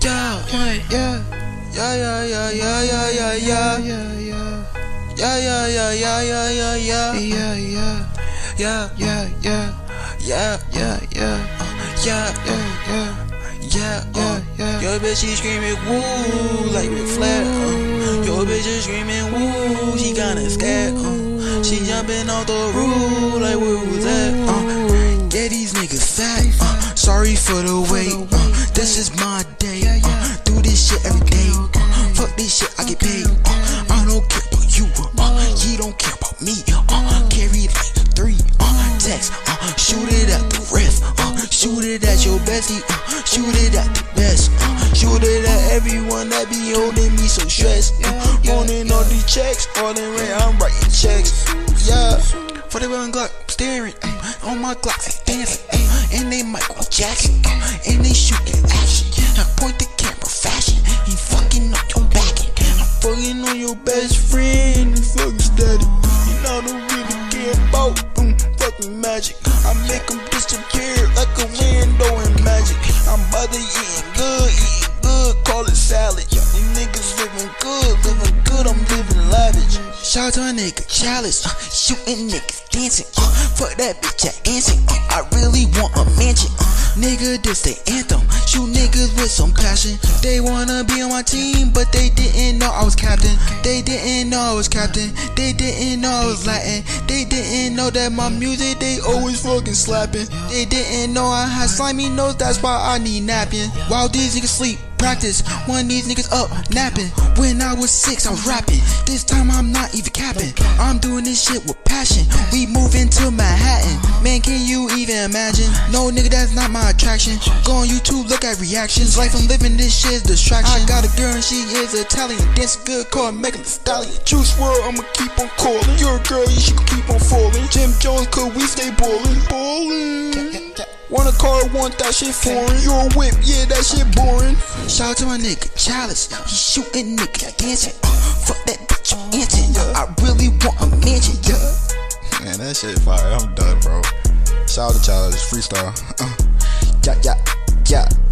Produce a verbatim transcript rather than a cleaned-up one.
Yeah, yeah, yeah, yeah, yeah, yeah, yeah, yeah, yeah, yeah. Yeah, yeah, yeah, yeah, yeah, yeah, yeah, yeah, yeah, yeah, yeah, yeah, yeah, yeah, yeah, yeah, yeah, yeah, yeah, yeah. Your bitch she screaming woo like Ric Flair. Uh. Your bitch is screaming woo, she kinda scared. Uh. She jumping off the roof like where was that? Uh. Yeah, these niggas fat. Uh. Sorry for the wait. Uh. This is my day. Uh. Do this shit every day. Uh. Fuck this shit, I get paid. Uh. I don't care about you. Uh. You don't care about me. Uh. Carry like three. Uh. Text. Uh. Shoot it at the ref. Uh. Shoot it at your bestie. Uh. Shoot it at the best. Uh. Shoot it at everyone that be holding me so stressed. Uh. Running all these checks. All in rent, I'm writing checks. Yeah. forty-one Glock, staring uh, on my Glock, dancing, uh, and they Michael Jackson, uh, and they shooting action. I point the camera fashion, he fucking on your back. I'm fucking on your best friend, you fucking steady. You know I don't really care about um, fucking magic. I make them disappear like a window in magic. I'm about to eating good, eating good, call it salad. These niggas living good, living good, I'm living lavish. Shout out to a nigga, Chalice, uh, shooting niggas dancing, uh, fuck that bitch at Anson, uh, I really want a mansion, uh, nigga this the anthem, shoot niggas with some passion, they wanna be on my team, but they didn't know I was captain, they didn't know I was captain, they didn't know I was Latin, they didn't know that my music, they always fucking slapping, they didn't know I had slimy nose, that's why I need napping, while these niggas sleep, practice, one of these niggas up, napping, when I was six I was rapping, this time I'm not even capping, I'm doing this shit with passion, we moving to Manhattan, man can you even imagine, no nigga that's not my attraction, go on YouTube look at reactions, life I'm living this shit is distraction, I got a girl and she is Italian, dance good, call Megan Thee Stallion, Juice world I'ma keep on calling, you're a girl you should keep on falling, Jim Jones could we stay ballin', ballin'. Want a car, want that shit foreign. You a whip, yeah, that shit boring. Shout out to my nigga, Chalice. He shooting niggas dancing. Uh, fuck that bitch, Anton. Uh, I really want a mansion, yeah. Man, that shit fire. I'm done, bro. Shout out to Chalice, freestyle. Uh, yeah, yeah, yeah.